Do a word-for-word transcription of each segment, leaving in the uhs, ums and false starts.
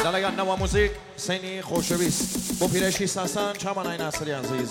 دلگان نوا موزیک سینی خوشویست با پیرشی ساسان چامانای ناصری عزیز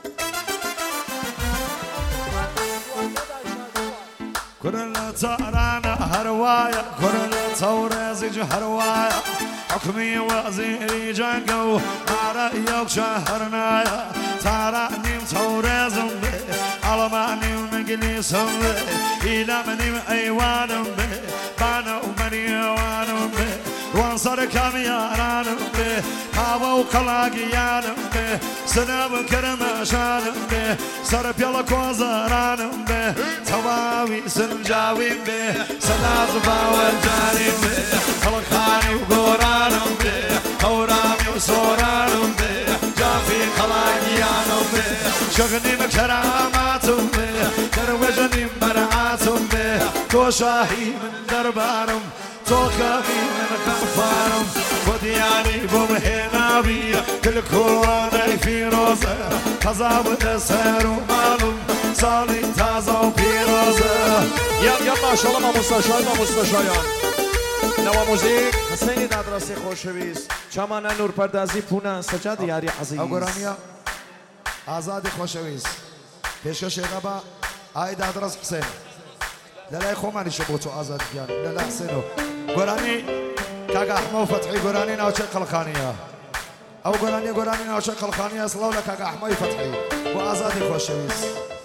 كل ترانا هروايا كل تورزج هروايا حكمي وزيري جنقو عرأيك شهرنايا تراني تورزم بي ألماني ومنجليسم بي إلمني وأيوانم بي بانو مني وانم بي وانصر كاميانم بي هوا وقلاقيانم بي سنب كرمشانم بي سرب يلا كوزرانم بي تواوي سنجاوين بي سلاز باورجانم بي خلقاني وقورانم بي هورامي وصورانم بي جافي قلاقيانم بي شغني مكراماتم بي دروجني مرعاتم بي تو شاهي من دربارم تو كافي من كفارم ودياني بمهنابي كل كوانا في روزة تزاب دسر ومالم صالي تازا وبيروزة يلا يلا ما شاء الله ما مستشار ما مستشاران نوا موزیک حسینی دادرسی خوشویست چامان نور پردازی پونه سجاد یاری عزیز أقرانيا آزاد خوشويس پیشکش ربا آی دادرس حسین للا خومانی شبوتو آزاد گیان للا حسینو قراني كاقا أحمو فتحي قراني ناوشي قلقانية أو قراني قراني ناوشي قلقانية صلو لك كاقا أحمو فتحي وآزاد خوشويس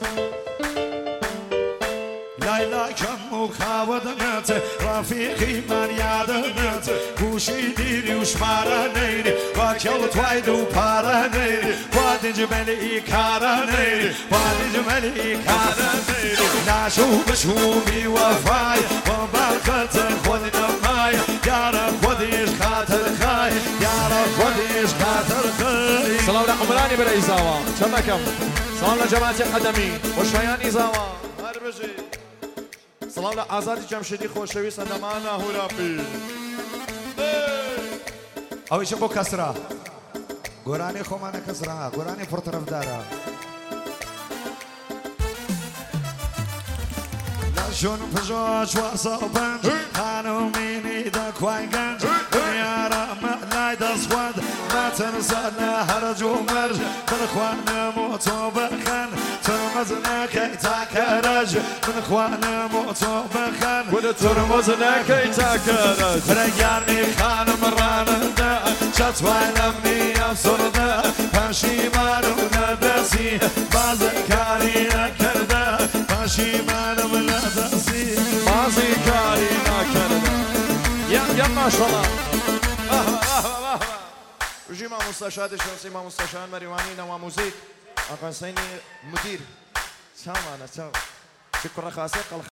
ليلى كم مخاودنت رفيقي من يادنت گوشی دیری و شمارنیری با کل توید و پارنیری با دجملی کارنیری با دجملی کارنیری نشو بشومی وفای و برکت خود نمای یار خودش خاطر خای یار خودش خاطر خای سلام عمرانی برای زاوا چمکم سلام جماعت قدمی خوشایانی زاوا هر بجی سلام آزادی جمشیدی خوشویست اندمانا هوراپی أو إيش أبو كسرة قراني خومانا كسرة قراني فرطرف دارا لشون فجوش وصوبنج خانو ميني دا كواينجنج يا رام لاي دا سواد ما تنسى هرج ومرج من اخوانا موتو بخن ترمزنا كي تاكرج من اخوانا موتو بخن ترمزنا كي تاكرج رجعني خان مران دا شطوان امني افسر دا پشیمان ندسی بازکاری نکرده پشیمان ندسی بازکاری نکرده یم یم ماشاءالله رجی ما مستشار شخصی ما مستشار مریوانی نوا موزیک آقا حسینی مدیر سلام علیکم شکر خاصه